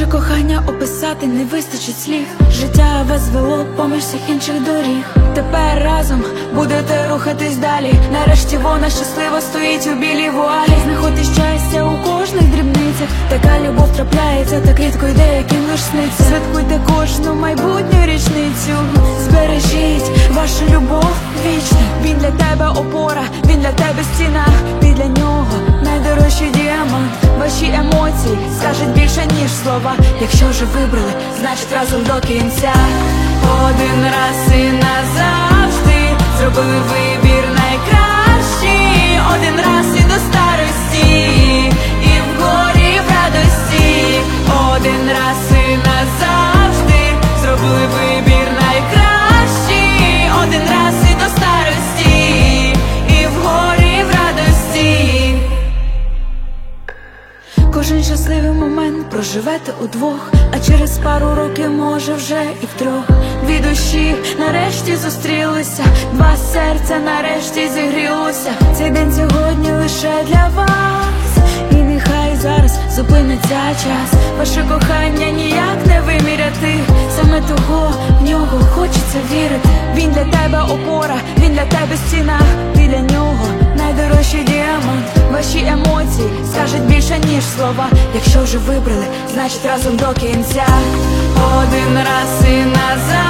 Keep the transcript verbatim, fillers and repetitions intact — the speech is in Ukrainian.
Ваше кохання описати не вистачить слів. Життя вас звело поміж всіх інших доріг. Тепер разом будете рухатись далі. Нарешті вона щаслива стоїть у білій вуалі. Знаходьте щастя у кожних дрібницях. Така любов трапляється, так рідко йде, яким лиш сниться. Святкуйте кожну майбутню річницю. Збережіть вашу любов вічно. Він для тебе опора, він для тебе стіна. Ти для нього найдорожчий діамант. Ваші емоції скажуть більше, ніж слова. Якщо вже вибрали, значить разом до кінця. Один раз і назавжди зробили вибір найкращий. Один раз і до старості, і вгорі, і в радості. Один раз і назавжди зробили вибір найкращий. Один раз і до старості, і вгорі, і в радості. Кожен щасливий момент проживете удвох, а через пару років, може, вже і втрьох. Дві душі нарешті зустрілися, два серця нарешті зігрілося. Цей день сьогодні лише для вас, і нехай зараз зупиниться час. Ваше кохання ніяк не виміряти, саме того в нього хочеться вірити. Він для тебе опора, він для тебе стіна. Ти для нього найдорожчий діамант. Ваші емоції скажуть більше, ніж слова. Якщо вже вибрали, значить разом до кінця. Один раз і назад